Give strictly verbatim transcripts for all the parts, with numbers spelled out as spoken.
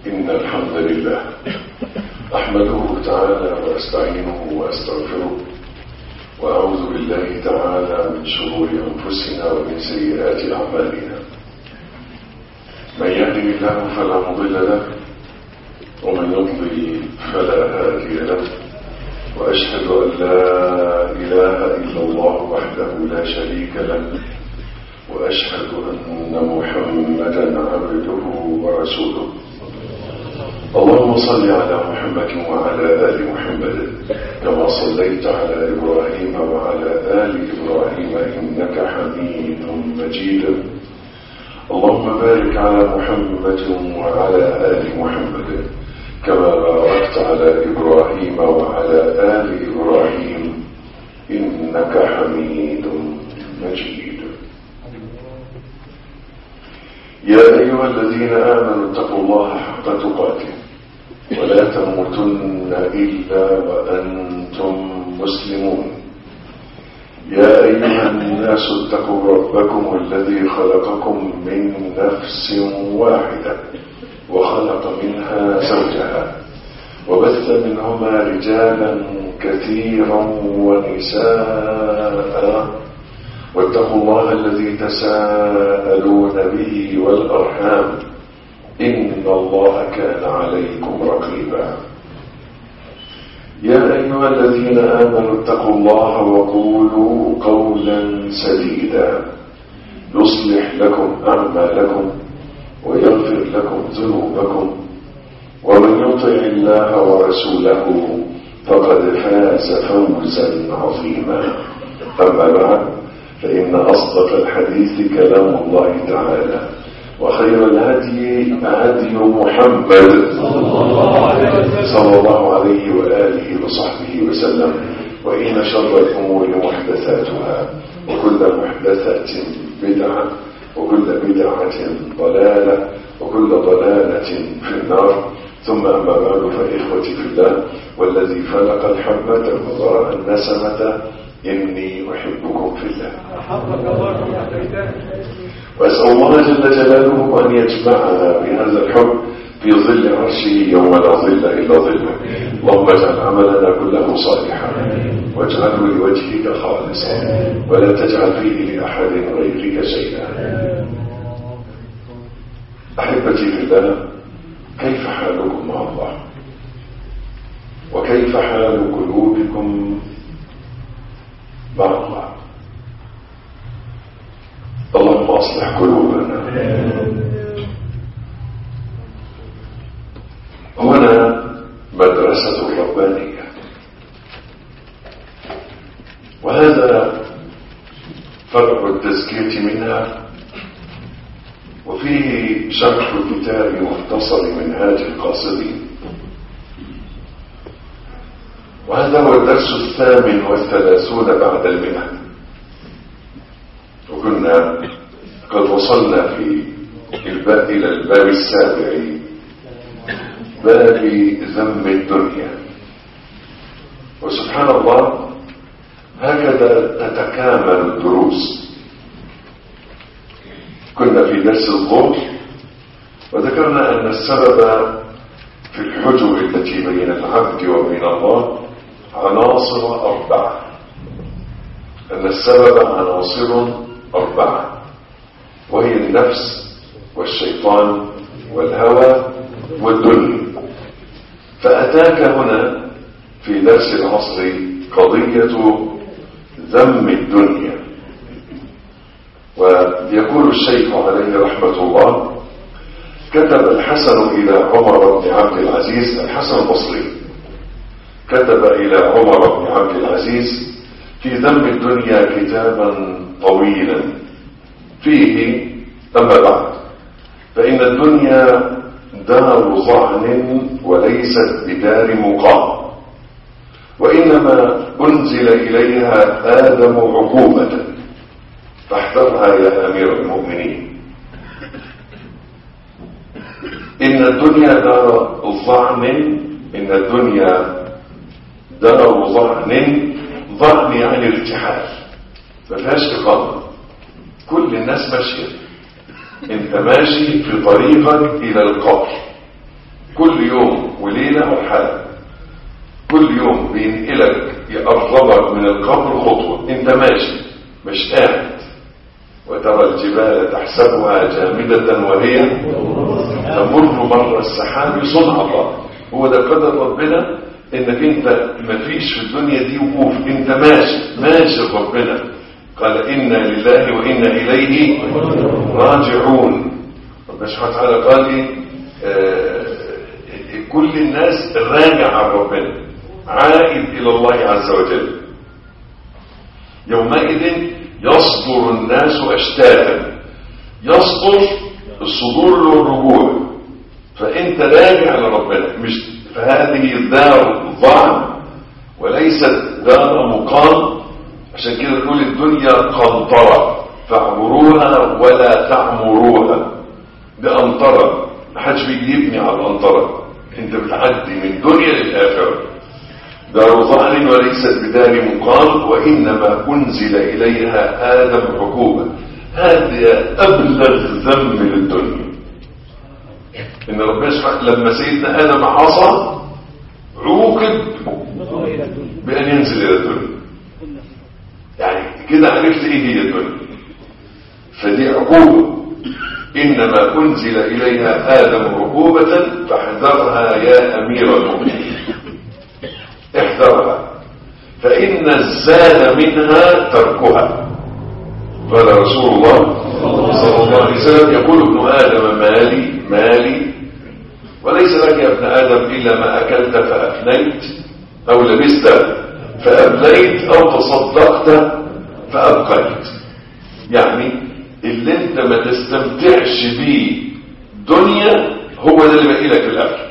إن الحمد لله أحمده تعالى وأستعينه وأستغفره وأعوذ بالله تعالى من شرور أنفسنا ومن سيئات أعمالنا. من يهده الله فلا مضل له ومن يضلل فلا هادي له، وأشهد أن لا إله إلا الله وحده لا شريك له، وأشهد أن محمدا عبده ورسوله. اللهم صل على محمد وعلى آل محمد كما صليت على إبراهيم وعلى آل إبراهيم إنك حميد مجيد. اللهم بارك على محمد وعلى آل محمد كما باركت على إبراهيم وعلى آل إبراهيم إنك حميد مجيد. يا أيها الذين آمنوا اتقوا الله حق تقاته ولا تموتن إلا وأنتم مسلمون. يا أيها الناس اتقوا ربكم الذي خلقكم من نفس واحدة وخلق منها زوجها وبث منهما رجالا كثيرا ونساء، واتقوا الله الذي تساءلون به والأرحام إن الله كان عليكم رقيبا. يا أيها الذين آمنوا اتقوا الله وقولوا قولا سديدا يصلح لكم أعمالكم ويغفر لكم ذنوبكم، ومن يطع الله ورسوله فقد فاز فوزا عظيما. أما بعد، فإن أصدق الحديث كلام الله تعالى، وخير الهدي هدي محمد صلى الله عليه وآله وصحبه وسلم، وإن شر الأمور محدثاتها، وكل محدثة بدعة، وكل بدعة ضلالة، وكل ضلالة في النار. ثم أما بعد، فإخوتي في الله والذي فلق الحبة وبرأ النسمة إني أحبكم في الله، وأسأل الله جل جلاله أن يجمعنا بهذا الحب في ظل عرشه يوم لا ظل إلا ظله. اللهم اجعل عملنا كله صالحا واجعله لوجهك خالصا ولا تجعل فيه لأحد غيرك شيئا. أحبتي في الله، كيف حالكم مع الله؟ وكيف حال قلوبكم مع الله؟ اللهم أصلح قلوبنا. هنا مدرسة ربانية، وهذا فرع التزكية منها، وفيه شرح كتاب مختصر منهاج القاصدين، وهذا هو الدرس الثامن والثلاثون بعد المئة. وكنا قد وصلنا في الباب إلى الباب السابع، باب ذم الدنيا. وسبحان الله، هكذا تتكامل الدروس. كنا في درس الظهر وذكرنا أن السبب في الحجب التي بين العبد وبين الله عناصر أربعة، أن السبب عناصر أربعة، وهي النفس والشيطان والهوى والدنيا. فأتاك هنا في درس العصر قضية ذم الدنيا. ويقول الشيخ عليه رحمة الله: كتب الحسن إلى عمر بن عبد العزيز، الحسن البصري كتب إلى عمر بن عبد العزيز في ذم الدنيا كتابا طويلا فيه: أما بعد، فإن الدنيا دار ظعن وليست بدار مقام، وإنما أنزل إليها آدم عقوبة، فاحذرها يا أمير المؤمنين. إن الدنيا دار ظعن، إن الدنيا دار ظعن، ظعن يعني ارتحال، ما فيهاش إقامة، كل الناس ماشية، انت ماشي في طريقك الى القبر، كل يوم وليلة مرحلة، كل يوم بينقلك يقربك من القبر خطوة، انت ماشي مش قاعد. وترى الجبال تحسبها جامدة وهي تمر مر السحاب، صنع الله. هو ده قدر ربنا، انك انت مفيش في الدنيا دي وقوف، انت ماشي ماشي ربنا. قال إنا لله وإنا إليه راجعون. ربنا سبحانه وتعالى قال لي آه كل الناس راجع عن ربنا، عائد إلى الله عز وجل. يومئذ يصدر الناس أشتاتا، يصدر الصدور للرجوع، فأنت راجع لربنا. مش فهذه دار ضعن وليست دار مقام. عشان كده تقول الدنيا قنطرة فاعبروها ولا تعمروها. ده قنطرة، محدش بيجي يبني على القنطرة، انت بتعدي من دنيا للآخرة. دار ضعن وليست بدار مقام، وإنما أنزل إليها آدم عقوبة. هذا أبلغ ذنب للدنيا، إن ربنا سبحانه لما سيدنا آدم عصى عوقب بأن ينزل إلى الدنيا. يعني كده عرفت إيه هي الدنيا، فدي عقوبة. إنما أنزل إليها آدم عقوبة فاحذرها يا أمير المؤمنين، احذرها، فإن الزاد منها تركها. قال رسول الله صلى الله عليه وسلم يقول ابن آدم مالي مالي، وليس لك يا ابن آدم إلا ما أكلت فأفنيت، أو لبست فأبليت، أو تصدقت فأبقيت. يعني اللي انت ما تستمتعش بيه دنيا هو ده اللي بقي لك في الآخر.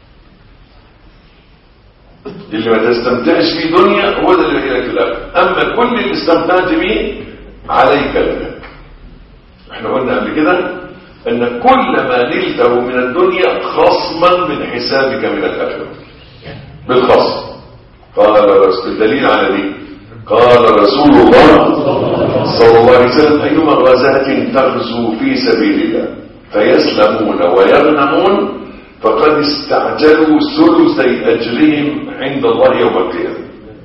اللي ما تستمتعش بيه دنيا هو ده اللي بقي لك في الآخر. أما كل اللي استمتعت بيه عليك لك. احنا قلنا قبل كده ان كل ما نلته من الدنيا خصما من حسابك من الآخرة بالخصم. قال الدليل على دي قال رسول الله صلى الله عليه وسلم أيما غزاة تغزو في سبيل الله فيسلمون ويغنمون فقد استعجلوا ثلثي أجرهم عند الله يوم القيامة.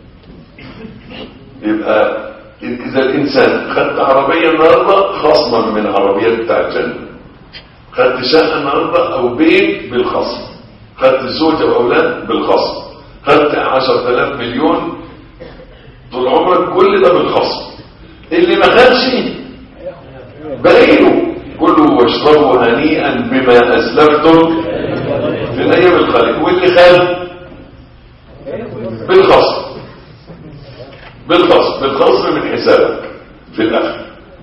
يبقى إذا الإنسان خدت عربية النهاردة خصما من عربيات بتاع الجنة، خدت شقة النهاردة أو بيت بالخصم، خدت زوجة وأولاد بالخصم، خدت عشرة آلاف مليون طول عمرك، كل ده بالخصم. اللي ما خدش باقيله كلوا واشربوا هنيئا بما أسلفتم في الأيام الخالية، واللي خد بالخصم بالخصم بالخصم من حسابك في الآخر.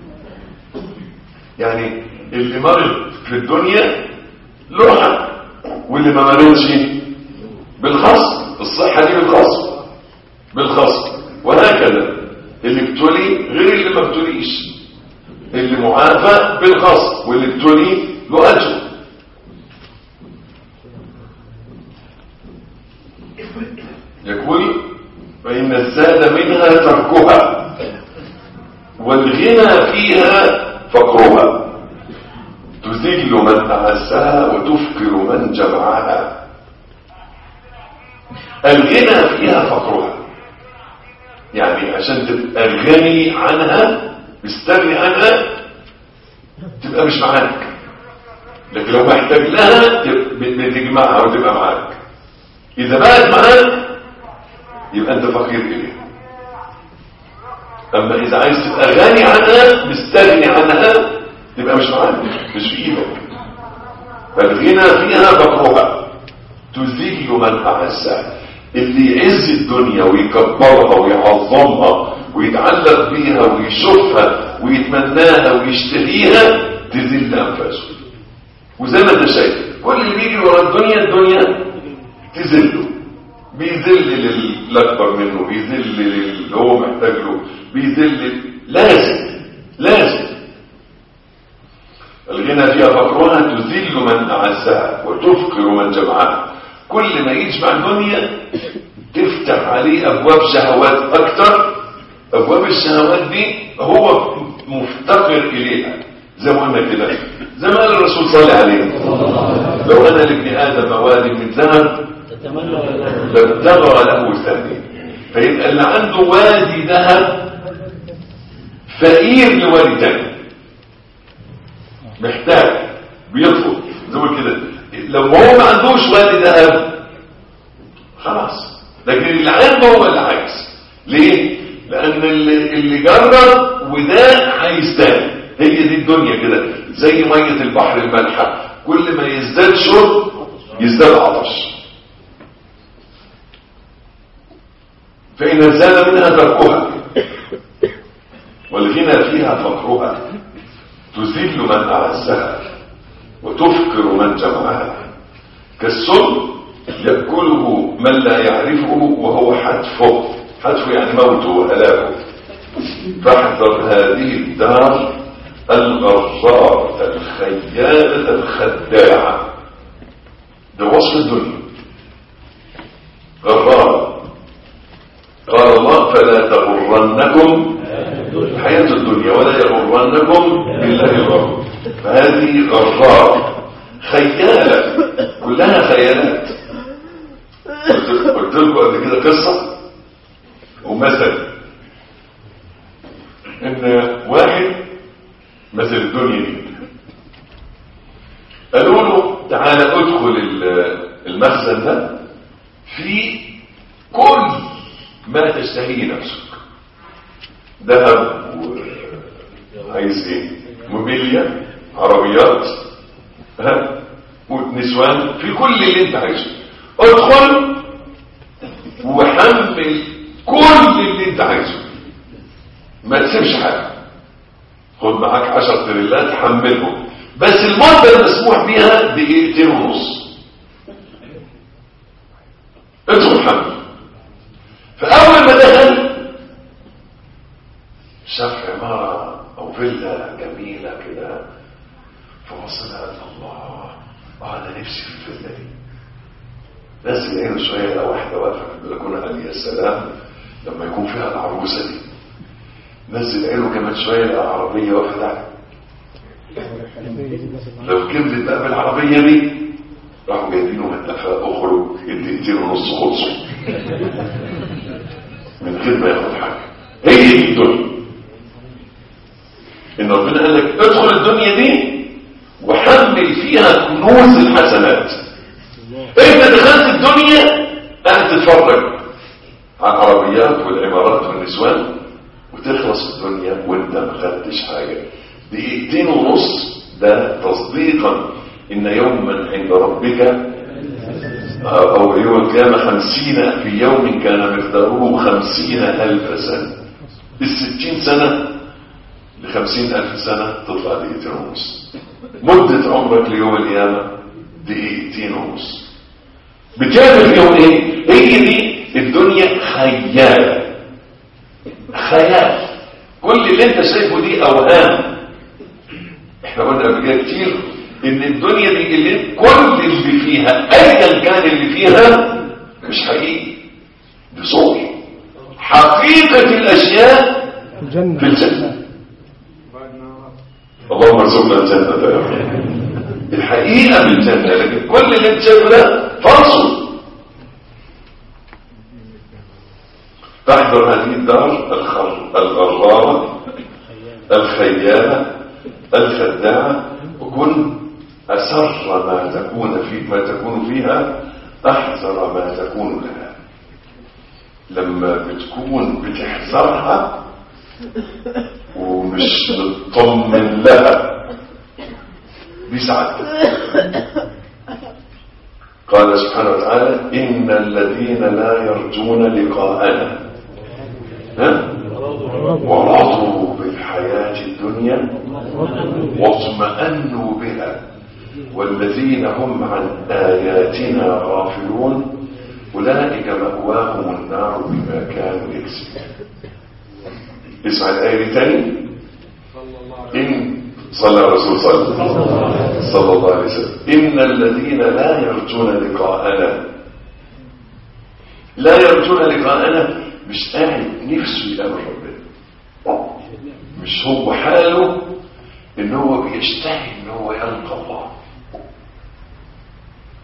يعني اللي مرض في الدنيا له حق، واللي ما مرضش بالخصم، الصحة دي بالخصم بالخصم، وهكذا. اللي ابتلي غير اللي ما ابتليش، اللي معافى بالخصم واللي ابتلي له أجر. يقول فإن الزاد منها تركها والغنى فيها فقرها، تذل من أعزها وتفقر من جمعها. الغنى فيها فقرها، يعني عشان تبقى غني عنها مستغني عنها تبقى مش معاك، لكن لو محتاج لها بتجمعها وتبقى معاك. إذا بقت معاك يبقى أنت فقير إليها. أما إذا عايز تبقى غني عنها مستغني عنها تبقى مش معاك، مش في إيدك. فالغنى فيها فقرها تذل من أعزها. اللي يعز الدنيا ويكبرها ويعظمها ويتعلق بيها ويشوفها ويتمناها ويشتهيها تذل أنفاسه. وزي ما انت شايف كل اللي بيجي ورا الدنيا الدنيا تذله، بيذل للأكبر منه، بيذل للي هو محتاج له، بيذل. لازم لازم الغنى فيها فقرها تذل من أعزها وتفقر من جمعها. كل ما يجمع الدنيا تفتح عليه أبواب شهوات أكتر. أبواب الشهوات دي هو مفتقر إليها، زي ما قلنا كده، زي ما قال الرسول صلى الله عليه لو أنا لابن آدم واد من ذهب لابتغى له ثاني. فيبقى اللي عنده وادي ذهب فقير لوادي تاني، محتاج بيطلب زي كده. لو هو ما عندوش وادي ذهب خلاص، لكن اللي عنده هو اللي عايز. ليه؟ لأن اللي, اللي جرب وده هيستاهل. هي دي الدنيا كده، زي مية البحر المالحة، كل ما يزداد شرب يزداد عطش. فإن زال منها تركها والغنى فيها فقرها، تذل من أعزها وتفقر من جمعها، كالسم يأكله من لا يعرفه وهو حتفه. حتفه يعني موته وهلاكه. فاحذر هذه الدار الغرارة الخيالة الخداعة. ده وصف الدنيا غرارة. قال الله فلا تغرنكم الحياة الدنيا ولا يغرنكم بالله الغرور. فهذه غرارة خيالة كلها خيالات. قلت لكم قبل كده قصة ومثل، ان واحد مثل الدنيا دي قالوا له تعالى ادخل المخزن ده في كل ما تشتهيه نفسك، ذهب وعايز ايه، موبيليا، عربيات، ها، ونسوان، في كل اللي انت عايزه. ادخل وحمل كل اللي انت عايزه، ما تسيبش حاجه. خد معاك عشر تريلات حملهم، بس المده المسموح بيها دقيقتين ونص. ادخل حمل. فاول ما دخل شاف عماره او فيلا جميله كده، فوصل قال الله اه انا نفسي في الفيلا دي. نزل عينه شويه لقى واحده واقفه في البلكونه، قال يا سلام لما يكون فيها العروسه دي. نزل عينه كمان شويه لقى عربيه واقفه تحت، لو كملت بقى بالعربيه دي راحوا جايبينه من اتفاق اخرج الدقيقتين ونص خلصوا من غير ما ياخد حاجه. هي دي الدنيا. ان ربنا قال لك ادخل الدنيا دي وحمل فيها كنوز الحسنات. انت دخلت الدنيا قاعد تتفرج على العربيات والعمارات والنسوان، وتخلص الدنيا وانت ما خدتش حاجه. دقيقتين ونص ده تصديقا ان يوما عند ربك او يوم القيامه خمسين في يوم كان مقداره خمسين الف سنه. الستين سنه لخمسين الف سنه تطلع دقيقتين ونص. مده عمرك ليوم القيامه دقيقتين ونص. بتعمل يوم ايه؟ هي دي الدنيا خيال. خيال. كل اللي انت شايفه دي اوهام. احنا قلنا قبل كده كتير ان الدنيا دي اللي كل اللي فيها ايا كان اللي فيها مش حقيقي، دي صور. حقيقة الاشياء في الجنة. اللهم ارزقنا الجنة يا رب. الحقيقة في الجنة، لكن كل اللي انت شايفه ده فاصل. تحضر هذه الدار الغرارة الخيالة الخداعة، وكن أسر ما تكون في ما تكون فيها أحذر ما تكون لها. لما بتكون بتحذرها ومش مطمن لها دي سعادتك. قال سبحانه وتعالى إن الذين لا يرجون لقاءنا ورضوا بالحياة الدنيا واطمأنوا بها والذين هم عن آياتنا غافلون أولئك مأواهم النار بما كانوا يكسبون. اسمع الآية تاني. إن صلى الرسول صلى صلى الله عليه وسلم إن الذين لا يرجون لقاءنا. لا يرجون لقاءنا مش قاعد نفسه يقابل ربنا، مش هو حاله ان هو بيشتهي ان هو يلقى الله.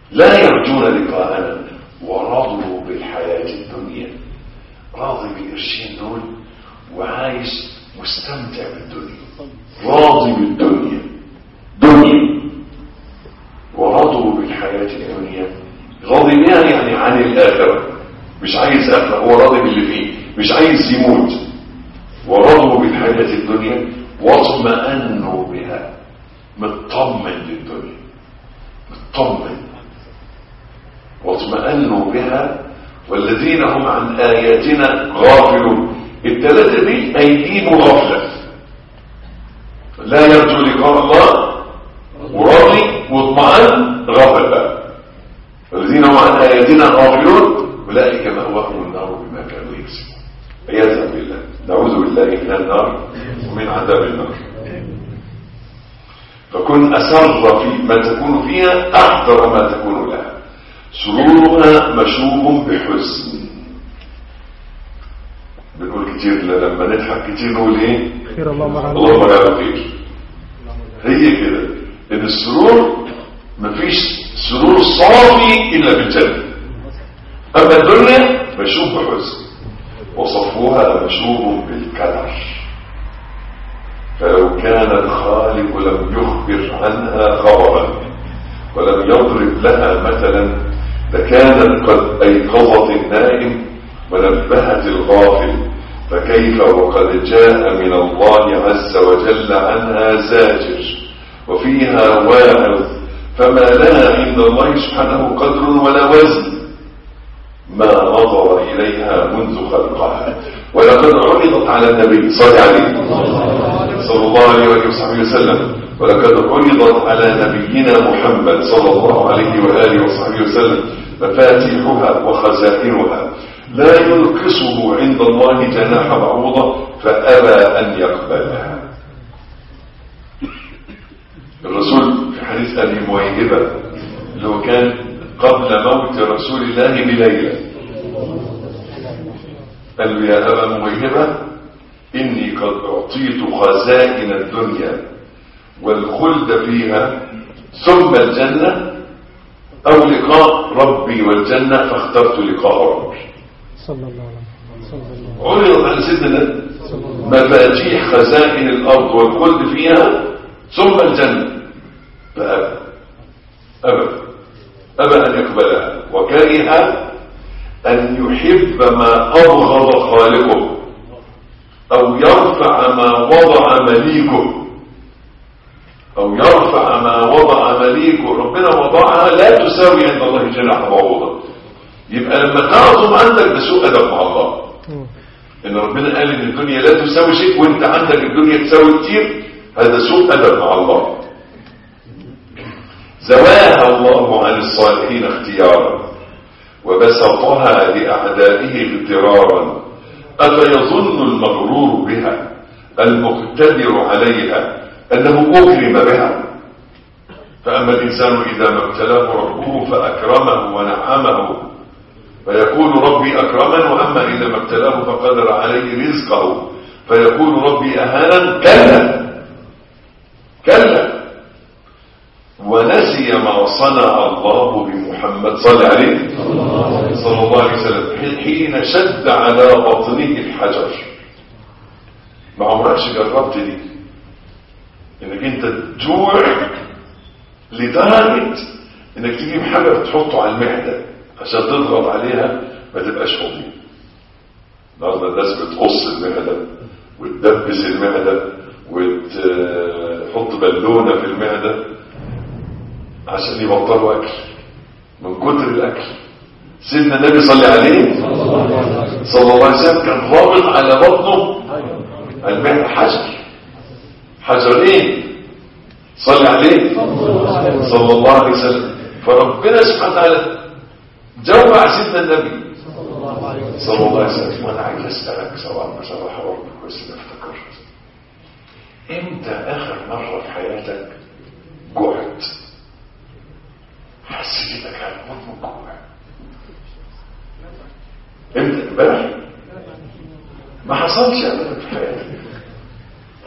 لا يرجون لقاءنا ورضوا بالحياة الدنيا. راضي بالقرشين دول وعايش مستمتع بالدنيا، راضي بالدنيا دنيا. ورضوا بالحياة الدنيا، راضي بها يعني عن الآخرة، مش عايز آخرة، هو راضي باللي فيه، مش عايز يموت. ورضوا بالحياة الدنيا واطمأنوا بها، مطمن للدنيا، مطمن. واطمأنوا بها والذين هم عن آياتنا غافلون. الثلاثة دي أيدين غفلة، لا يرجو لقاء الله وراضي واطمأن غفل بقى. والذين هم عن آياتنا غافلون أولئك مأواهم النار بما كانوا يكسبون. عياذا بالله، نعوذ بالله من النار ومن عذاب النار. فكن أسر في ما تكون فيها أحذر ما تكون لها. سرورها مشوب بحزن. بنقول كتير لما نضحك كتير نقول ايه؟ خير الله معنا، الله معنا خير. هي كده ان السرور مفيش سرور صافي الا بالجنة. اما الدنيا مشوب بحزن، وصفوها مشوب بالكدر. فلو كان الخالق لم يخبر عنها خبرا ولم يضرب لها مثلا لكانت قد أيقظت النائم ونبهت الغافل. فكيف وقد جاء من الله عز وجل عنها زاجر وفيها واعظ، فما لها عند الله سبحانه قدر ولا وزن ما نظر إليها منذ خلقها. ولقد عرضت على النبي صلى الله عليه وآله وسلم، ولقد عرضت على نبينا محمد صلى الله عليه وآله وصحبه وسلم مفاتيحها وخزائنها لا ينقصه عند الله جناح بعوضة فأبى أن يقبلها. الرسول في حديث أبي مويهبة لو كان قبل موت رسول الله بليلة قال له يا أبا مويهبة إني قد أعطيت خزائن الدنيا والخلد فيها ثم الجنة أو لقاء ربي والجنة فاخترت لقاء ربي صلى الله عليه وسلم. عرضت على سيدنا مفاتيح خزائن الأرض والخلد فيها ثم الجنة فأبى أبى أبى أن يقبلها، وكره أن يحب ما أبغض خالقه أو يرفع ما وضع مليكه أو يرفع ما وضع مليكه. ربنا وضعها لا تساوي عند الله جناح بعوضة. يبقى لما تعظم عندك ده سوء أدب مع الله، إن ربنا قال إن الدنيا لا تساوي شيء وإنت عندك الدنيا تساوي كتير، هذا سوء أدب مع الله. زواها الله عن الصالحين اختيارا وبسطها لأعدائه اغترارا. أفيظن المغرور بها المقتدر عليها أنه أكرم بها؟ فأما الإنسان إذا ما ابتلاه ربه فأكرمه ونعمه فيقول ربي أكرمن، وأما إذا ما ابتلاه فقدر عليه رزقه فيقول ربي أهانا. كلا كلا ونسي ما صنع الله بمحمد صلى عليه صلى الله عليه وسلم حين شد على بطنه الحجر. ما عمركش جربت دي انك انت تجوع لدرجة انك تجيب حاجة تحطه على المعدة عشان تضغط عليها ما تبقاش فاضي. النهارده الناس بتقص المعدة وتدبس المعدة وتحط بالونة في المعدة عشان يبطلوا اكل من كتر الاكل. سيدنا النبي صلى عليه صلى الله عليه وسلم كان رابط على بطنه المعدة حجر حجرين صلى عليه صلى الله عليه وسلم. فربنا سبحانه وتعالى جوع سيدنا النبي صلى الله عليه وسلم. وانا عايز اسالك سواء بصراحه برضه كويس انك افتكرت امتى اخر مره في حياتك جوعت حسيت انك هتموت من الجوع؟ امتى؟ امبارح؟ ما حصلش ابدا في حياتك.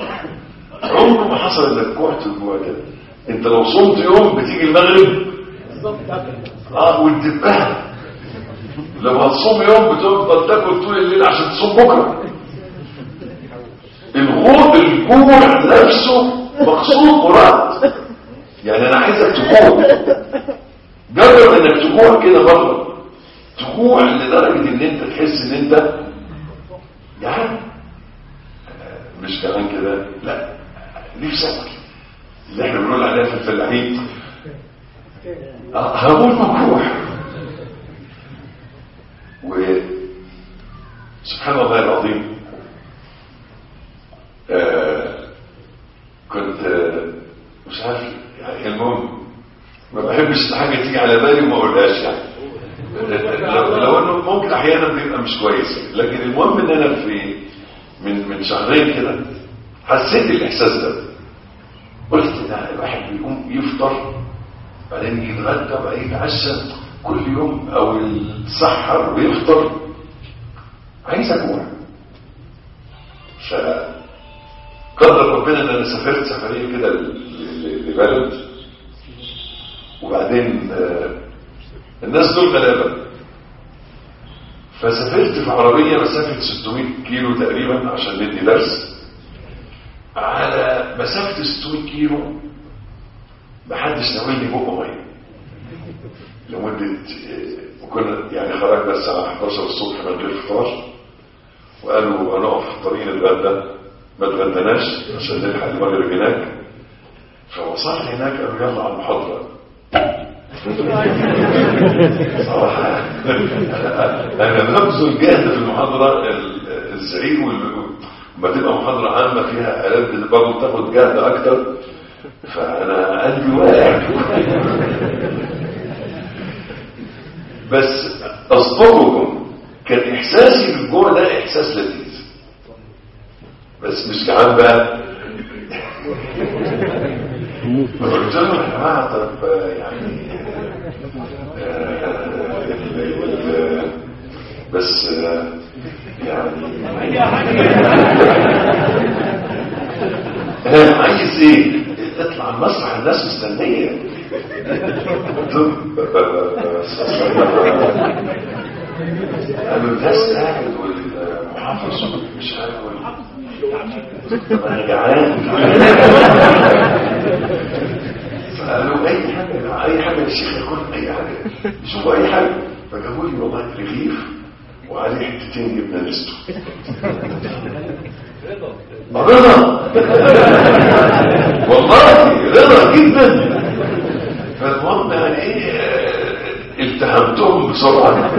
عمره ما حصل انك جوعت الجوع ده. انت لو صمت يوم بتيجي المغرب اه والدبانه لما تصوم يوم بتفضل تاكل طول الليل عشان تصوم بكره. الغوط الجوع نفسه مقصود مراد. يعني انا عايزك تجوع، جرب انك تجوع كده مره، تجوع لدرجه ان انت تحس ان انت يعني مش كمان كده، لا نفسك اللي احنا بنقول عليها في الفلاحين هموت مجروح. وسبحان الله العظيم آه كنت آه مش عارف يعني، المهم ما بحبش حاجه تيجي على بالي وما اقولهاش يعني، لو, لو انه ممكن احيانا بيبقى مش كويس، لكن المهم ان انا في من من شهرين كده حسيت الاحساس ده. قلت ده الواحد بيقوم يفطر بعدين يتغدى وبعدين يتعشى كل يوم او يتسحر ويفطر، عايز اجوع. فقدر ربنا ان انا سافرت سفريه كده لبلد، وبعدين الناس دول غلابه، فسافرت في عربيه مسافه ستمائة كيلو تقريبا عشان ندي درس. على مسافه ستمائة كيلو محدش ناولني بقه ميه لمده، وكنا يعني خرجنا الساعه احد عشر الصبح من غير فطار، وقالوا هنقف في الطريق نتغدى، ما اتغدناش عشان نلحق المغرب هناك. فوصلت هناك قالوا يلا على المحاضره. صراحه انا ببذل جهد في المحاضره الزعيم، وما تبقى محاضره عامه فيها آلات برضه تاخد جهد اكتر، فانا قلبي واقع. بس اصدقكم كان احساسي بالجوع ده احساس لذيذ، بس مش جعان بقى. قلت لهم يا جماعه طب يعني بس يعني انا عايز ايه؟ اطلع المسرح الناس مستنيه. قالوا الناس قاعد والمحافظ مش عارف انا جعان. فقالوا اي حاجه اي حاجه الشيخ ياكل اي حاجه، يشوفوا اي حاجه. فجابوا لي والله رغيف وعليه حتتين جبنه نستو. رضا والله رضا جدا. فالمهم يعني ايه التهمتهم بسرعه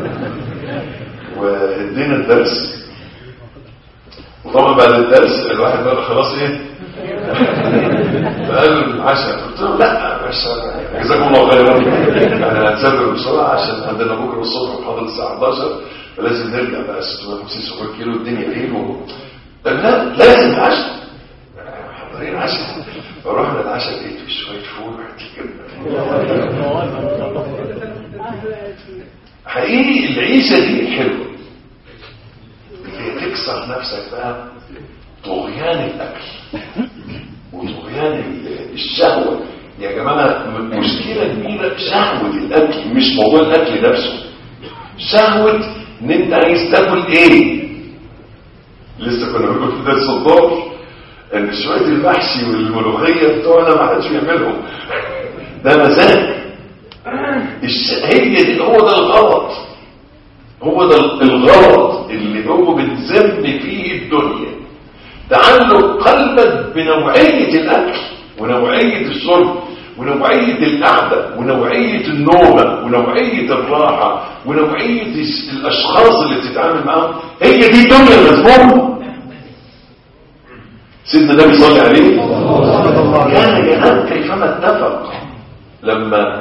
وادينا الدرس. وطبعا بعد الدرس الواحد بقى خلاص ايه فقالوا العشاء. قلت له لا مش جزاكم الله خيرا، احنا هنسافر بسرعه عشان عندنا بكره الصبح محاضره الساعه احد عشر، فلازم نرجع بقى ستمائة وخمسين سبعمائة كيلو الدنيا ليل. لا لازم عشاء، حاضرين عشاء. فرحنا العشاء لقيت في شويه فول وحته جبنه. حقيقي العيشه دي حلوه، تكسر نفسك بقى طغيان الاكل وطغيان الشهوه. يا جماعه مشكله كبيره شهوه الاكل، مش موضوع الاكل نفسه، شهوه ان انت عايز تاكل ايه. لسه كنا بنقول في درس الظهر ان شويه المحشي والملوخيه بتوعنا ما حدش بيعملهم، ده مزاج. هي دي، هو ده الغلط، هو ده الغلط اللي هو بنذم فيه الدنيا. تعلق قلبك بنوعيه الاكل ونوعيه الشرب ونوعيه القعده ونوعيه النومه ونوعيه الراحه ونوعيه الاشخاص اللي بتتعامل معاهم. هي دي الدنيا المذمومه. سيدنا النبي صلى الله عليه كان ينام كيفما اتفق. لما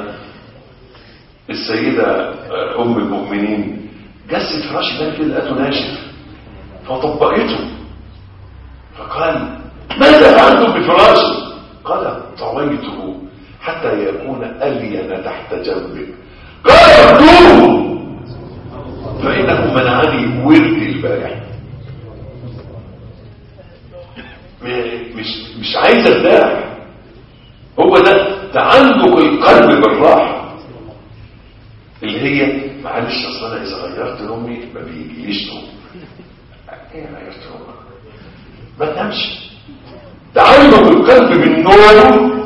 السيده ام المؤمنين جست فراش النبي كده لقته ناشف فطبقته، فقال ماذا فعلتم بفراشي؟ قال طويته حتى يكون ألين تحت جنبك. قال اردوه فإنه منعني وردي البارح. مش مش عايز ارتاح. هو ده تعلق القلب بالراحه. معلش اصل انا اذا غيرت نومي ما بيجيليش نوم. ايه غيرت نومك؟ ما تنامش. تعلق القلب بالنوم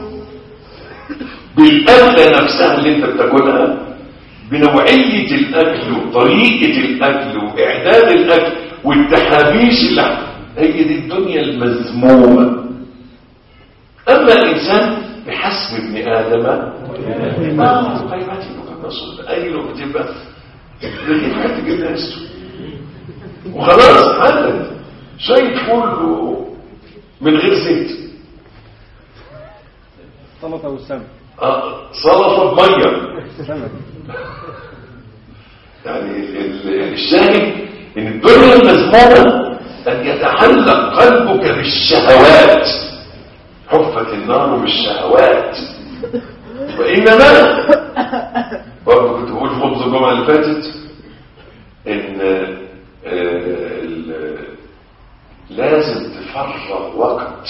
بالاكله نفسها اللي انت بتاكلها، بنوعيه الاكل وطريقه الاكل واعداد الاكل والتحابيش اللي هي دي الدنيا المذمومه. اما الانسان بحسب ابن ادم ما قيمته بالنصر اي لو بتبقى لكن حتى جدا استه وخلاص عدد شويه فول من غير زيت، سلطه والسمك اه سلطه بميه يعني الشاهد ان الدنيا المذمومه ان يتعلق قلبك بالشهوات. حفت النار بالشهوات. وانما برضه كنت بقول في خطبه الجمعه اللي فاتت ان لازم تفرغ وقت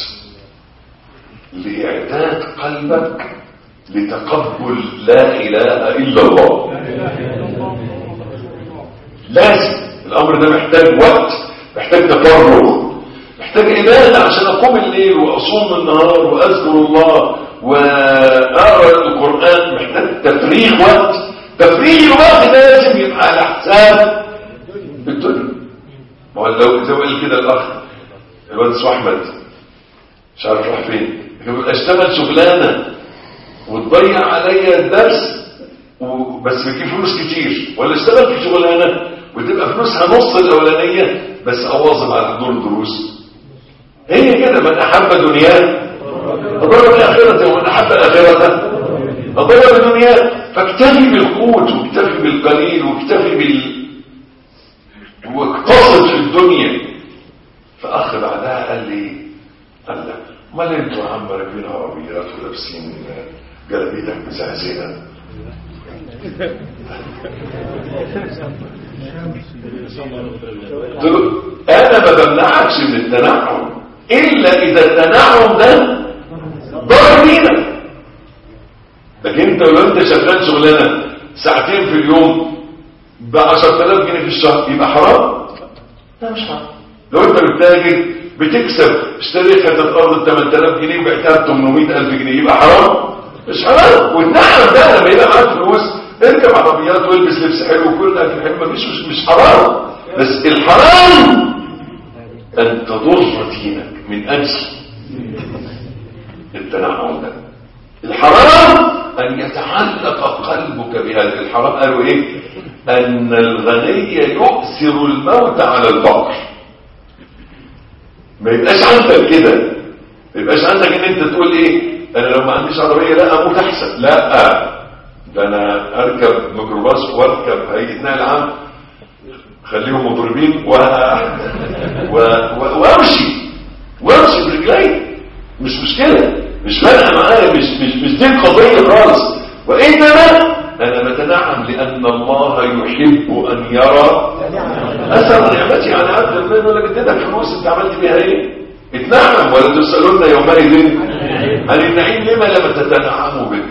لاعداد قلبك لتقبل لا اله الا الله. لازم الامر ده محتاج وقت، محتاج تفرغ، محتاج عباده عشان اقوم الليل واصوم النهار واذكر الله واقرا القران. محتاج تفريغ وقت. تفريغ الوقت لازم يبقى على حساب الدنيا. ما هو لو زي ما قال كده الاخ الواد اسمه احمد مش عارف راح فين، يقول اشتغل شغلانه وتضيع عليا الدرس وبس بتجيب فلوس كتير، ولا اشتغل في شغلانه وتبقى فلوسها نص الاولانيه بس اواظب على حضور الدروس. هي كده، من احب دنياه اضر باخرته ومن احب اخرته اضر بدنياه. فاكتفي بالقوت واكتفي بالقليل واكتفي بال واقتصد في الدنيا. فاخ بعدها قال لي قال لك امال انتوا يا عم راكبين عربيات ولابسين جلابيتك مزعزعه. انا ما بمنعكش من التنعم الا اذا التنعم ده ضار بينا. لكن انت لو انت شغال شغلانه ساعتين في اليوم ب عشرة آلاف جنيه في الشهر يبقى حرام؟ لا مش حرام. لو انت بتتاجر بتكسب اشتريت حته ارض ب ثمانية آلاف جنيه وبعتها ب ثمانمائة ألف جنيه يبقى حرام؟ مش حرام. والنعم ده لما يبقى معاك فلوس اركب عربيات والبس لبس حلو وكل اكل حلو مفيش مش, مش حرام. بس الحرام ان تضر دينك من اجل التنعم ده. الحرام ان يتعلق قلبك بهذا الحرام. قالوا ايه؟ ان الغني يؤثر الموت على الفقر. ما يبقاش عندك كده، ما يبقاش عندك ان انت تقول ايه انا لو ما عنديش عربيه لا اموت احسن. لا، ده انا اركب ميكروباص واركب هيئه نقل عام خليهم مضربين و... و... و... وامشي وامشي برجلي مش مشكله، مش فارقه معايا، مش مش مش دي القضيه خالص. وانما انا بتنعم لان الله يحب ان يرى اثر نعمتي على عبد المؤمن. ولا اديتك فلوس انت عملت بيها ايه؟ اتنعم ولا تسالون يومئذ عن النعيم لما لم تتنعموا به.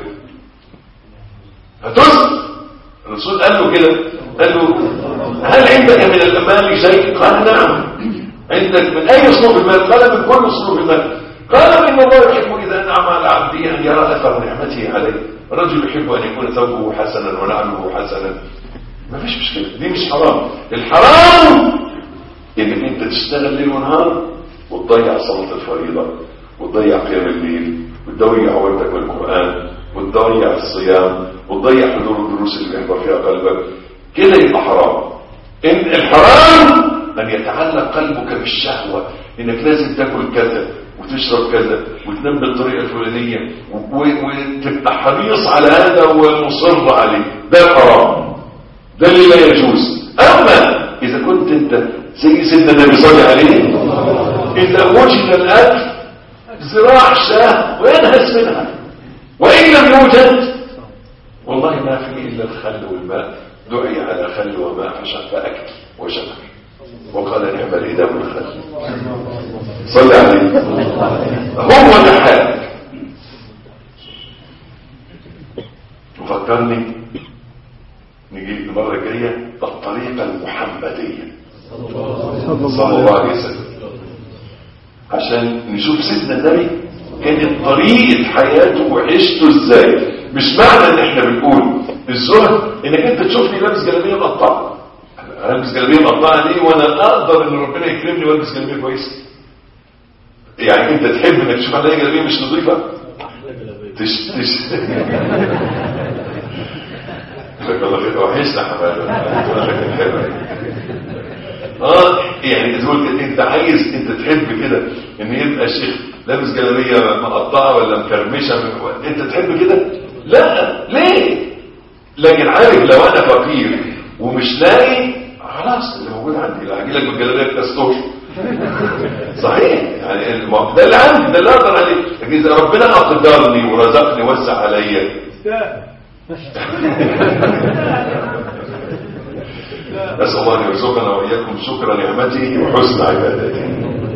هتسأل. الرسول قال له كده، قال له هل عندك من المال شيء؟ قال نعم. عندك من اي صنوف المال؟ قال من كل صنوف المال. قال ان الله يحب اذا انعم على عبده ان يرى اثر نعمته عليه. الرجل يحب ان يكون ثوبه حسنا ونعله حسنا. ما فيش مشكله، دي مش حرام. الحرام انك انت تشتغل ليل ونهار وتضيع صلاه الفريضه وتضيع قيام الليل وتضيع وردك بالقران وتضيع الصيام وتضيع حضور الدروس اللي بيحضر فيها قلبك. كده يبقى حرام. ان الحرام ان يتعلق قلبك بالشهوه، انك لازم تاكل كذا وتشرب كذا وتنام بالطريقه الفلانيه وتبقى حريص على هذا ومصر عليه. ده حرام، ده اللي لا يجوز. اما اذا كنت انت زي سيدنا النبي صلى الله عليه وسلم اذا وجد الاكل زراع شاه وينهس منها، وان لم يوجد والله ما فيه الا الخل والماء، دعي على خل وماء فشق اكل وشكر وقال نعم الإدام الخل. صلى عليه. هو ده حالك. وفكرني نجيب المرة الجاية جاية الطريقة المحمدية صلى الله عليه وسلم، عشان نشوف سيدنا النبي كانت طريقة حياته وعيشته ازاي. مش معنى ان احنا بنقول الزهد انك انت تشوفني لابس جلابيه مقطعه، انا لابس جلابيه مقطعه ليه وانا اقدر ان ربنا يكرمني والبس جلابيه كويسه؟ يعني انت تحب انك تشوف عليا جلابيه مش نظيفه؟ تش تش الله خير وحشنا حبايبي. اه يعني تقول انت عايز انت تحب كده ان يبقى الشيخ لابس جلابيه مقطعه ولا مكرمشه، انت تحب كده؟ لا، ليه؟ لكن عارف لو انا فقير ومش لاقي خلاص اللي موجود عندي لا هجي لك بالجلابيه كاستور صحيح، يعني ده اللي عندي ده اللي اقدر عليه. لكن اذا ربنا اقدرني ورزقني وسع عليا نسأل الله أن يرزقنا وإياكم شكر نعمته وحسن عبادته.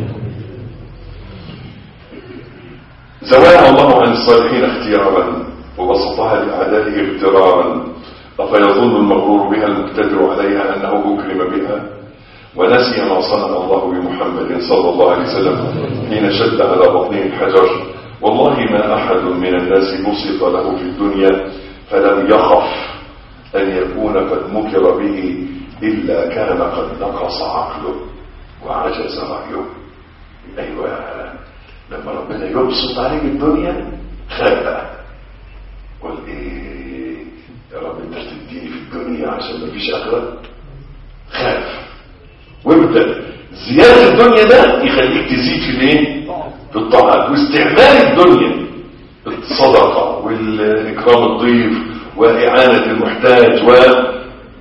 زواها الله عن الصالحين اختيارا وبسطها لأعدائه اغترارا، أفيظن المغرور بها المقتدر عليها أنه أكرم بها ونسي ما صنع الله بمحمد صلى الله عليه وسلم حين شد على بطنه الحجر. والله ما أحد من الناس بسط له في الدنيا فلم يخف أن يكون قد مكر به إلا كان قد نقص عقله وعجز رأيه. أيوة، لما ربنا يبسط عليك الدنيا خاف بقى، قل إيه يا رب أنت تديني في الدنيا عشان ما فيش آخرة؟ خاف وابدأ زيادة الدنيا ده يخليك تزيد في الايه؟ في الطاعات واستعمال الدنيا، الصدقة والإكرام الضيف وإعانة المحتاج وأنفق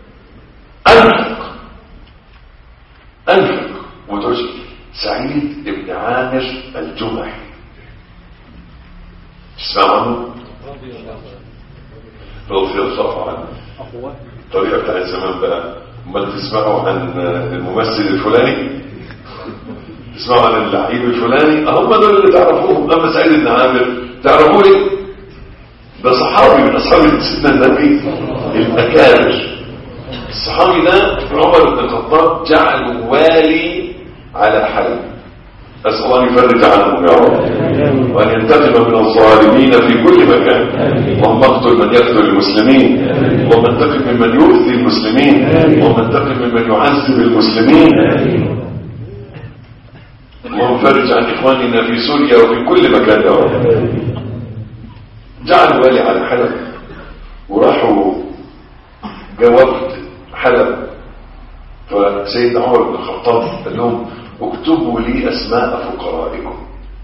أنفق وتعجب. سعيد ابن عامر الجمحي تسمع عنه؟ رضي الله عنه. الطريقة بتاعت زمان بقى، ما تسمعوا عن الممثل الفلاني، تسمعوا عن اللعيب الفلاني، هم دول اللي تعرفوهم. أما سعيد بن عامر تعرفوه ليه؟ ده صحابي من أصحاب سيدنا النبي الأكابر. الصحابي ده عمر بن الخطاب جعله والي على حلب، أسأل الله أن يفرج عنهم يا رب وأن ينتقم من الظالمين في كل مكان. اللهم اقتل من يقتل المسلمين، اللهم انتقم ممن يؤذي المسلمين، اللهم انتقم ممن يعذب المسلمين، اللهم فرج عن إخواننا في سوريا وفي كل مكان يا رب. جعل والي على حلب، وراحوا جوابت حلب، فسيدنا عمر بن الخطاب قال لهم اكتبوا لي أسماء فقرائكم.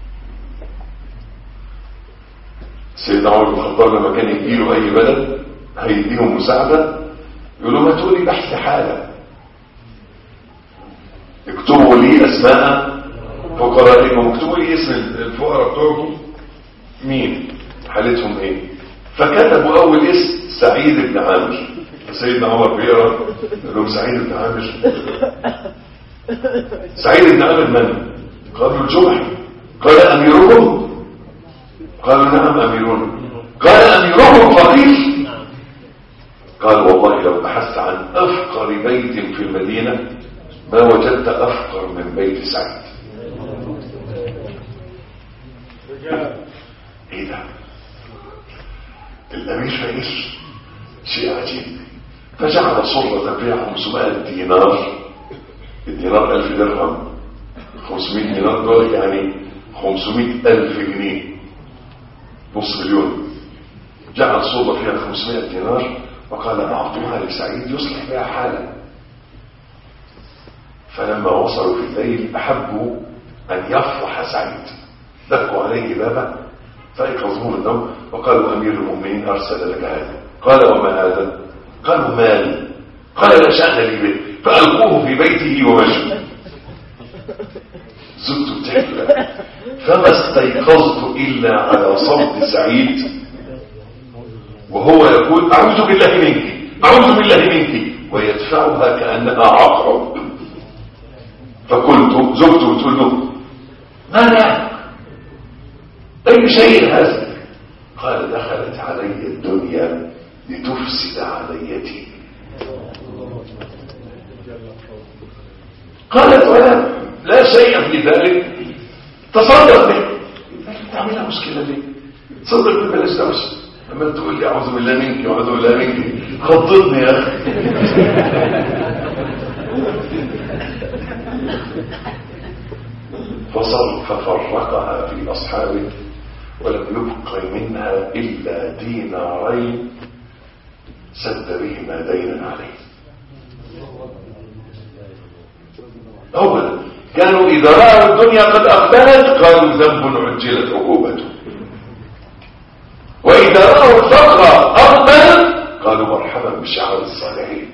سيدنا عمر بن الخطاب لما كان يجيله أي بلد هيديهم مساعدة يقول لهم هاتوا لي بحث حالة، اكتبوا لي أسماء فقرائكم، اكتبوا لي اسم الفقراء بتوعكم مين حالتهم ايه. فكتبوا أول اسم سعيد بن عامر. سيدنا عمر بيقرأ يقول لهم سعيد بن عامر، سعيد بن عامر من؟ قالوا الجمحي. قال أميركم؟ قالوا نعم أميرنا. قال أميركم فقير؟ قال والله لو بحثت عن أفقر بيت في المدينة ما وجدت أفقر من بيت سعيد. ايه ده؟ الأمير فقير؟ شيء عجيب. فجعل صرة تبيع خمسمائة دينار، الدينار ألف درهم، خمسمائة دينار دول يعني خمسمائة ألف جنيه، نص مليون. جعل صرة فيها خمسمائة دينار وقال أعطوها لسعيد يصلح بها حالا. فلما وصلوا في الليل أحبوا أن يفرح سعيد، دقوا عليه بابه فأيقظوه من النوم وقالوا أمير المؤمنين أرسل لك هذا. قال وما هذا؟ قالوا مال. قال لا شأن لي به، فألقوه في بيته ومشوا. زدت تحلى فما استيقظت إلا على صوت سعيد وهو يقول أعوذ بالله منك أعوذ بالله منك ويدفعها كأنها عقرب. فقلت زدت وتقول له ماذا؟ أي شيء هذا؟ قال دخلت علي الدنيا لتفسد علي ديني. قالت ولا لا شيء في ذلك، تصدق به. تعملها مشكلة ليه؟ تصدق به بلاش دوشة. لما تقول لي أعوذ بالله منك وأعوذ بالله منك خضتني يا أخي. فصل ففرقها في أصحابه ولم يبق منها إلا دينارين سد بهما دينا عليه. أولا كانوا إذا رأوا الدنيا قد أقبلت قالوا ذنب عجلت عقوبته، وإذا رأوا الفقر أقبل قالوا مرحبا بالشعب الصالحين.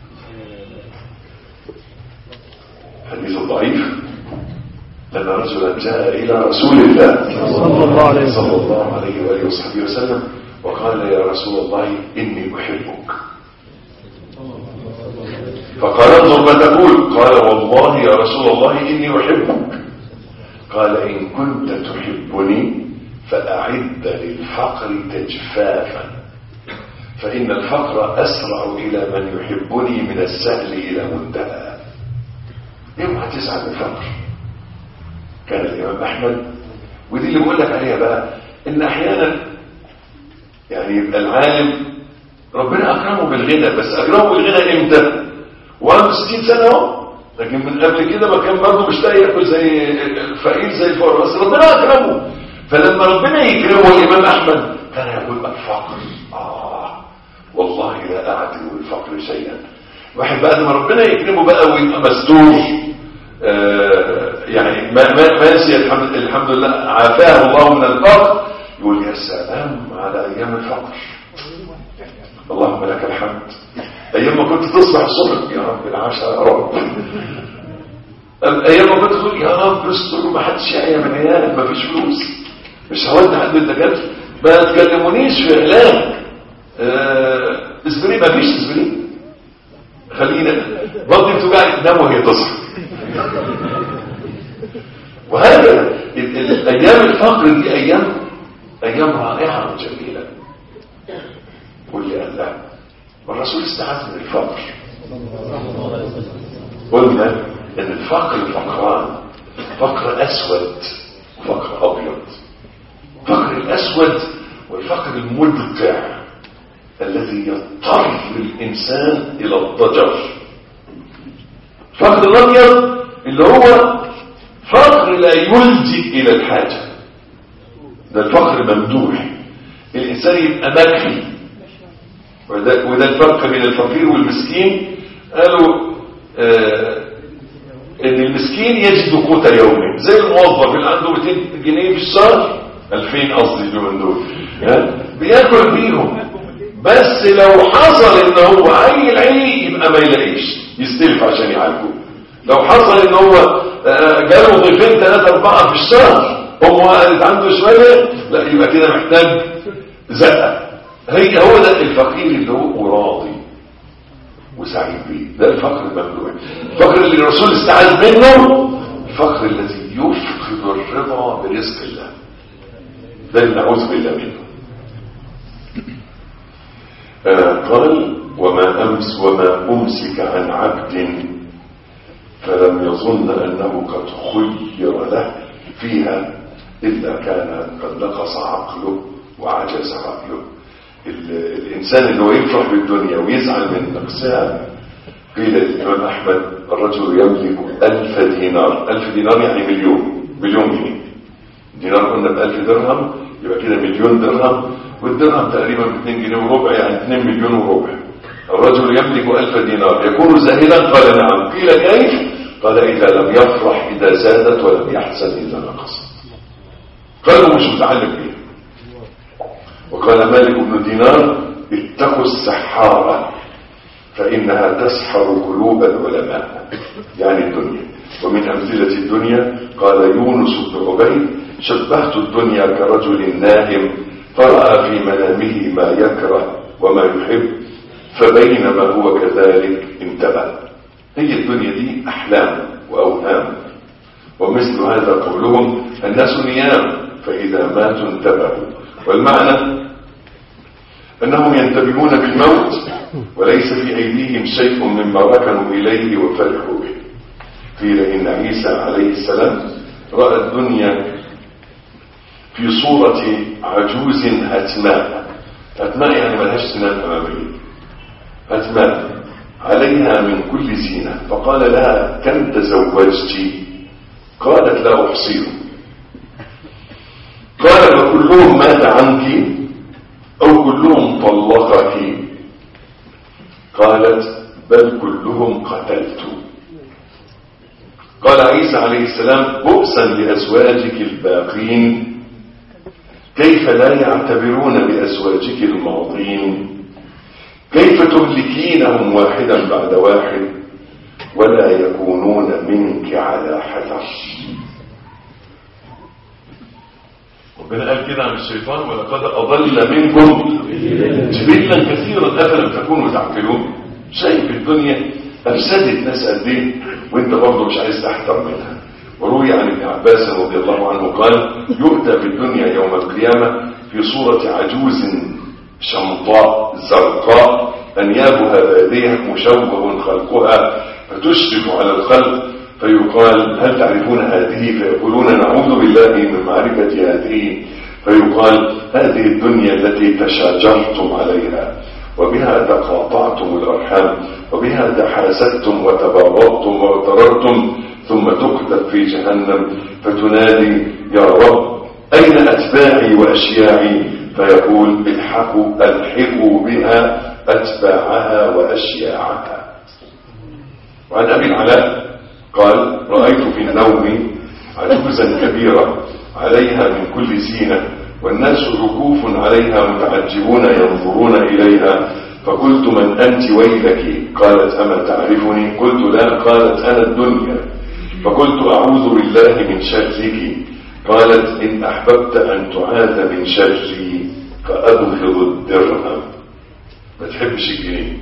حديث ضعيف أن رجلا جاء إلى رسول الله صلى الله عليه صلى الله عليه وآله وصحبه وسلم وقال يا رسول الله إني أحبك. فقال انظر ما تقول. قال والله يا رسول الله إني أحبك. قال إن كنت تحبني فأعد للفقر تجفافا، فإن الفقر أسرع إلى من يحبني من السهل إلى منتهى. اوعى تسعى بالفقر. كان الإمام أحمد، ودي اللي بقول لك عليها بقى، إن أحيانا يعني يبقى العالم ربنا أكرمه بالغنى، بس أكرمه بالغنى إمتى؟ وعنده ستين سنة اهو، لكن من قبل كده ما كان برضه مش لاقي ياكل زي الفقير زي الفقراء، بس ربنا أكرمه. فلما ربنا يكرمه الإمام أحمد كان يقول الفقر آه والله لا أعدل الفقر شيئا. واحد بعد ما ربنا يكرمه بقى ويبقى مستور آه يعني ما ماشي الحمد, الحمد لله عافاه الله من الفقر، يقول يا سلام على أيام الفقر، اللهم لك الحمد. أيام ما كنت تصبح الصبح يا رب العشاء يا رب، أيام ما كنت تقول يا رب استر ما حدش يعيا من عيالك ما فيش فلوس، مش هودي حد الدكاتره، ما تكلمونيش في علاج آه اسبرين، ما فيش اسبرين، خلينا بطني بتوجعني تنام وهي تصحى. وهذا الايام الفقر دي ايام ايام رائعه وجميله. قل لي الله والرسول استعاذ من الفقر. قلنا ان الفقر فقران، فقر اسود وفقر ابيض. الفقر الاسود والفقر المدقع الذي يضطر الانسان الى الضجر. الفقر الابيض اللي هو فقر لا يلجئ الى الحاجه، ده الفقر ممدوح، الانسان يبقى مكفي. وده, وده الفرق بين الفقير والمسكين. قالوا آه ان المسكين يجد قوت يومه، زي الموظف اللي عنده مئتين جنيه في الشهر، ألفين قصدي اليومين دول بياكل بيهم، بس لو حصل ان هو عيل عيل يبقى ما يلاقيش يستلف عشان يعالجه. لو حصل ان هو جاله ضيفين ثلاثة أربعة في الشهر امه قالت عنده شوية، لا يبقى كده محتاج زقة. هي هو ده الفقير اللي هو راضي وسعيد بيه، ده الفقر الممنوع. الفقر اللي الرسول استعاذ منه الفقر الذي يفقد الرضا برزق الله، ده اللي نعوذ بالله منه. آه قال وما أمس وما أمسك عن عبد فلم يظن أنه قد خير له فيها إلا كان قد نقص عقله وعجز عقله. الإنسان اللي هو يفرح بالدنيا ويزعل من نقصها، قيل للإمام أحمد الرجل يملك ألف دينار، ألف دينار يعني مليون، مليون جنيه. دينار قلنا بألف درهم يبقى كده مليون درهم، والدرهم تقريبا باثنين جنيه وربع يعني اثنين مليون وربع. الرجل يملك ألف دينار يكون زاهدا؟ قال نعم. قيل كيف؟ قال إذا لم يفرح إذا زادت ولم يحزن إذا نقصت. قالوا مش متعلق بيه. وقال مالك بن دينار اتقوا السحارة فإنها تسحر قلوب العلماء، يعني الدنيا. ومن أمثلة الدنيا قال يونس بن عبيد شبهت الدنيا كرجل نائم فرأى في منامه ما يكره وما يحب فبينما هو كذلك انتبه. هي الدنيا دي أحلام وأوهام، ومثل هذا قولهم الناس نيام فإذا ماتوا انتبهوا. والمعنى أنهم ينتبهون بالموت وليس في أيديهم شيء مما ركنوا إليه وفرحوا به. قيل إن عيسى عليه السلام رأى الدنيا في صورة عجوز هتماء. هتماء يعني ملهاش سنان أمامية، هتماء عليها من كل زينة، فقال لها كم تزوجت؟ قالت لا أحصيه. قال فكلهم مات عنك أو كلهم طلقك؟ قالت بل كلهم قتلت. قال عيسى عليه السلام بؤسا لأزواجك الباقين، كيف لا يعتبرون بأزواجك الماضين؟ كيف تهلكينهم واحدا بعد واحد ولا يكونون منك على حذر؟ ربنا قال كده عن الشيطان ولقد أضل منكم جبلا كثيرا أفلم تكونوا تعقلون. شايف الدنيا أفسدت ناس قد ايه وانت برضه مش عايز تحذر منها. وروي عن ابن عباس رضي الله عنه قال يؤتى بالدنيا يوم القيامة في صورة عجوز شمطاء زرقاء أنيابها بادية مشوه خلقها فتشرف على الخلق، فيقال هل تعرفون هذه؟ فيقولون نعوذ بالله من معرفة هذه. فيقال هذه الدنيا التي تشاجرتم عليها وبها تقاطعتم الأرحام وبها تحاسدتم وتباغضتم واغتررتم، ثم تقذف في جهنم فتنادي يا رب أين أتباعي وأشياعي؟ فيقول الحقوا الحقوا بها أتباعها وأشياعها. وعن أبي العلاء قال رأيت في النوم عجوزا كبيرة عليها من كل زينة والناس ركوف عليها متعجبون ينظرون إليها، فقلت من أنت ويلك؟ قالت أما تعرفني؟ قلت لا. قالت أنا الدنيا. فقلت أعوذ بالله من شرك. قالت إن أحببت أن تعاذ من شري فأبغض الدرهم. ما تحبش الجنيه.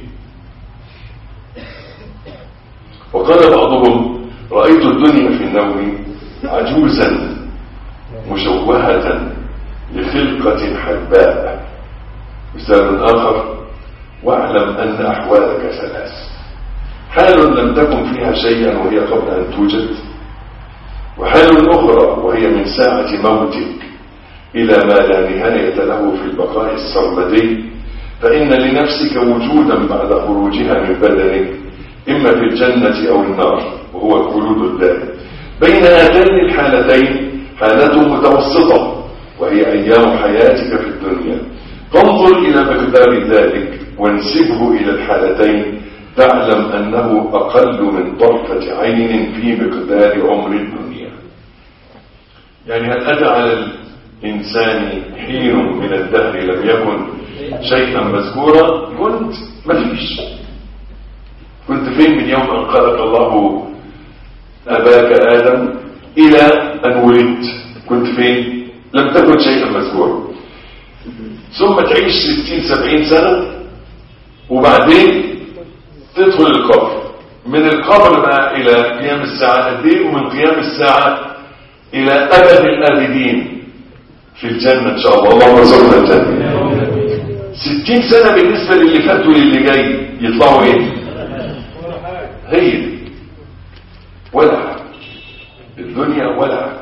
وقال بعضهم رأيت الدنيا في النوم عجوزا مشوهة لخلقة حباء. مثال آخر واعلم أن أحوالك ثلاث: حال لم تكن فيها شيئا وهي قبل أن توجد، وحال أخرى وهي من ساعة موتك إلى ما لا نهاية له في البقاء السرمدي، فإن لنفسك وجودا بعد خروجها من بدنك إما في الجنة أو النار وهو الخلود الدائم. بين هاتين الحالتين حالة متوسطة وهي أيام حياتك في الدنيا، فانظر إلى مقدار ذلك وانسبه إلى الحالتين تعلم أنه أقل من طرفة عين في مقدار عمر الدنيا. يعني هل أتى على الإنسان حين من الدهر لم يكن شيئا مذكورا؟ كنت مفيش. كنت فين من يوم أن خلق الله أباك آدم إلى أن ولدت؟ كنت فين؟ لم تكن شيئا مذكورا. ثم تعيش ستين سبعين سنة وبعدين تدخل القبر. من القبر بقى إلى قيام الساعة قد ايه؟ ومن قيام الساعة إلى أبد الآبدين في الجنة إن شاء الله. اللهم ارزقنا الجنة. ستين سنة بالنسبة للي فات وللي جاي يطلعوا ايه؟ هي دي ولا حاجة. الدنيا ولا حاجة.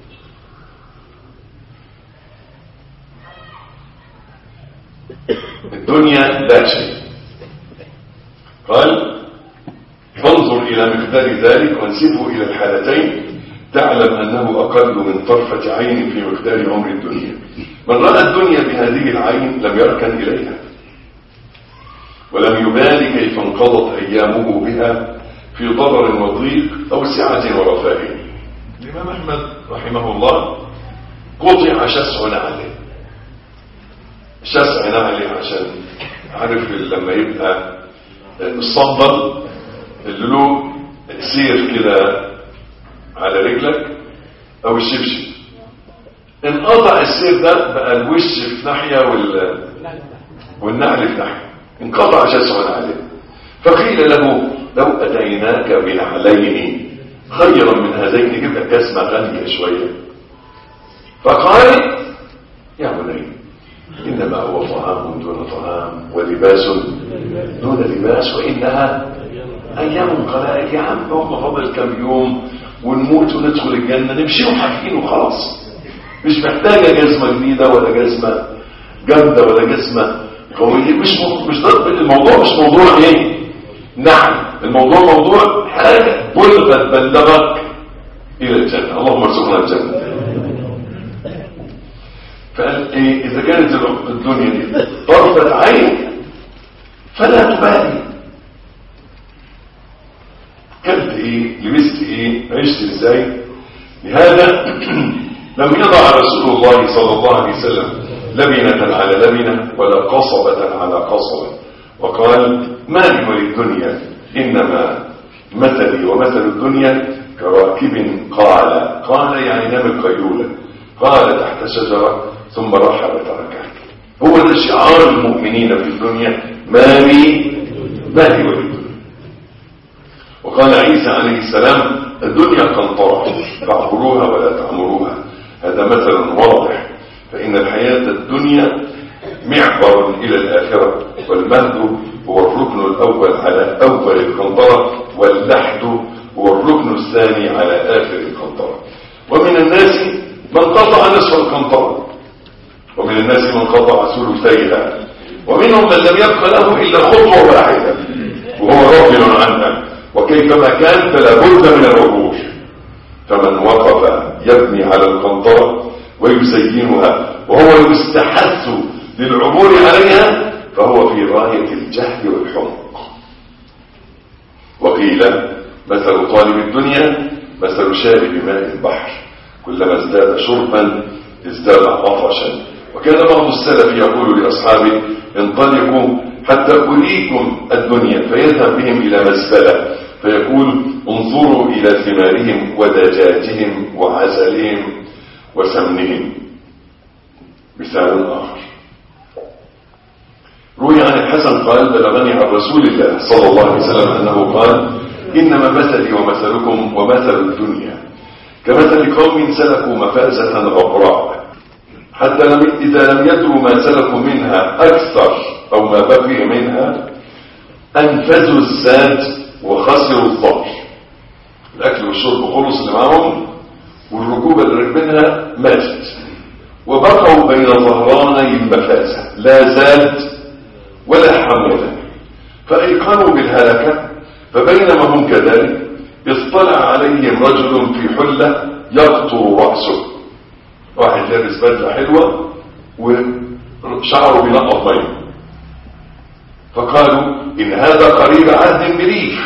الدنيا لا شيء. قال فانظر إلى مقدار ذلك وانسبه إلى الحالتين تعلم أنه أقل من طرفة عين في مقدار عمر الدنيا. من رأى الدنيا بهذه العين لم يركن إليها ولم يبالي كيف انقضت أيامه بها في ضرر وضيق أو سعة ورفاه. الإمام أحمد رحمه الله قطع شسع نعله. شسع نعله عشان عارف لما يبقى الصندل اللي له سير كده على رجلك او الشبشب، انقطع السير ده بقى الوش في ناحية وال... والنعل في ناحية، انقطع شسع نعله. فقيل له لو أتيناك بنعلين خيرا من هذين جبت جسمة غالية شوية. فقال يا بني إنما هو طعام دون طعام ولباس دون لباس، وإنها أيام قلائل. يا عم هم فضل كم يوم ونموت وندخل الجنة، نمشي وحاكين وخلاص. مش محتاجة جزمة جديدة ولا جزمة جامدة ولا جزمة قوية. مش مش ضد الموضوع، مش موضوع ايه نعم، الموضوع موضوع حاجة بلغت بلغك إلى الجنة. اللهم ارزقنا الجنة. فقال إيه؟ إذا كانت الدنيا دي طرفة عين فلا تبالي. كلت إيه؟ لبست إيه؟ عشت إزاي؟ لهذا لم يضع رسول الله صلى الله عليه وسلم لبنة على لبنة ولا قصبة على قصبة، وقال ما لي وللدنيا إنما مثلي ومثل الدنيا كراكب قال قال يعني نام القيلولة، قال تحت شجرة ثم رحب تركه. هو ده شعار المؤمنين في الدنيا، ما لي ما لي وللدنيا. وقال عيسى عليه السلام الدنيا قنطرة فاعبروها ولا تعمروها. هذا مثل واضح، فإن الحياة الدنيا معبر إلى الآخرة، والمهد هو الركن الأول على أول القنطرة، واللحد هو الركن الثاني على آخر القنطرة. ومن الناس من قطع نصف القنطرة، ومن الناس من قطع ثلثيها، ومنهم من لم يبق له إلا خطوة واحدة وهو راضٍ عنها، وكيفما كان فلا بد من العبور. فمن وقف يبني على القنطرة ويزينها وهو يستحث للعبور عليها فهو في غاية الجهل والحمق. وقيل مثل طالب الدنيا مثل شارب ماء البحر، كلما ازداد شربا ازداد عطشا. وكان بعض السلف يقول لأصحابه انطلقوا حتى أريكم الدنيا، فيذهب بهم إلى مزبلة فيقول انظروا إلى ثمارهم ودجاجهم وعسلهم وسمنهم. مثال آخر روي عن الحسن قال بلغني عن رسول الله صلى الله عليه وسلم أنه قال إنما مثلي ومثلكم ومثل الدنيا كمثل قوم سلكوا مفازة غبراء حتى لم إذا لم يدروا ما سلكوا منها أكثر أو ما بقي منها أنفذوا الزاد وخسروا الظهر. الأكل والشرب خلص اللي معهم، والركوبة اللي ركبنها ماتت، وبقوا بين ظهراني المفازة لا زاد ولا حمولة، فأيقنوا بالهلكة. فبينما هم كذلك اطلع عليهم رجل في حلة يقطر رأسه، واحد لابس بدلة حلوة وشعره بنقط ميه، فقالوا إن هذا قريب عهد بريف،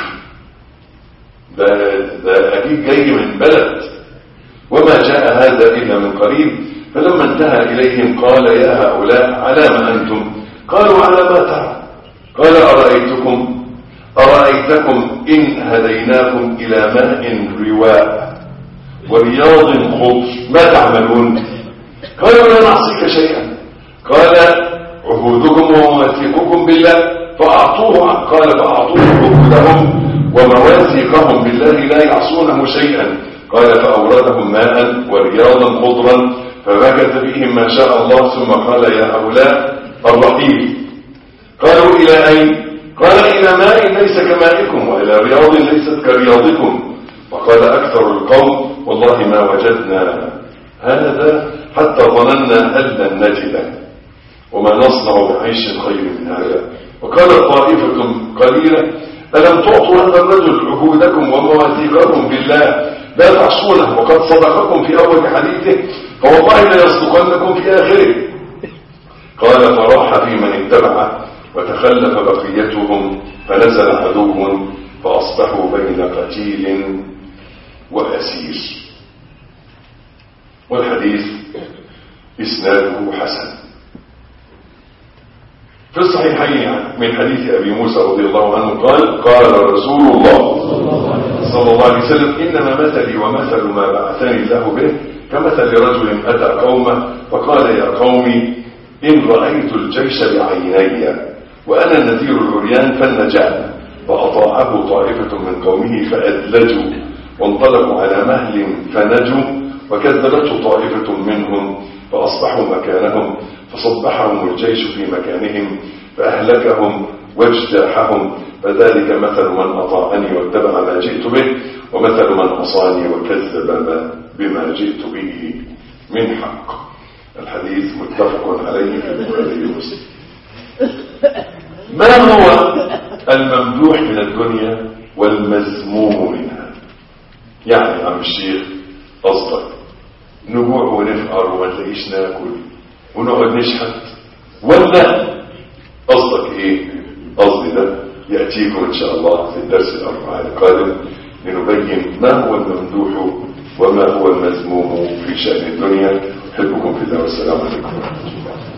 ده, ده أكيد جاي من بلد، وما جاء هذا إلا من قريب. فلما انتهى إليهم قال يا هؤلاء على ما أنتم؟ قالوا على ما ترى. قال أرأيتكم أرأيتكم إن هديناكم إلى ماء رواء ورياض خضر ما تعملون؟ قالوا لا نعصيك شيئا. قال عهودكم ومواثيقكم بالله فأعطوه. قال فأعطوه عهودهم ومواثيقهم بالله لا يعصونه شيئا. قال فأوردهم ماء ورياضا خضرا فمكث بهم ما شاء الله، ثم قال يا هؤلاء الرحيل. قالوا إلى أين؟ قال إلى ماء ليس كمائكم وإلى رياض ليست كرياضكم. فقال أكثر القوم والله ما وجدنا هذا حتى ظننا أن لن نجده، وما نصنع بعيش خير من هذا. وقال طائفة قليلة ألم تعطوا هذا الرجل عهودكم ومواثيقكم بالله لا تعصونه وقد صدقكم في أول حديثه، فوالله لا يصدقنكم في آخره. قال فراح في من اتبعه وتخلف بقيتهم، فنزل عدو فأصبحوا بين قتيل وأسير. والحديث إسناده حسن. في الصحيحين من حديث أبي موسى رضي الله عنه قال قال رسول الله صلى الله عليه وسلم إنما مثلي ومثل ما بعثني الله به كمثل رجل أتى قومه فقال يا قوم إن رأيت الجيش بعيني وأنا النذير العريان فالنجاة، فأطاعه طائفة من قومه فأدلجوا وانطلقوا على مهل فنجوا، وكذبته طائفة منهم فأصبحوا مكانهم، فصبحهم الجيش في مكانهم فأهلكهم واجتاحهم. فذلك مثل من أطاعني واتبع ما جئت به، ومثل من عصاني وكذب بما جئت به من حق. الحديث متفق عليه في البخاري ومسلم. ما هو الممدوح من الدنيا والمذموم منها؟ يعني عم الشيخ قصدك نجوع ونفقر وما نلاقيش ناكل ونقعد نشحت، ولا قصدك ايه؟ قصدي ده يأتيكم ان شاء الله في الدرس الأربعاء القادم لنبين ما هو الممدوح وما هو المذموم في شأن الدنيا. أحبكم في الله والسلام عليكم ورحمة الله.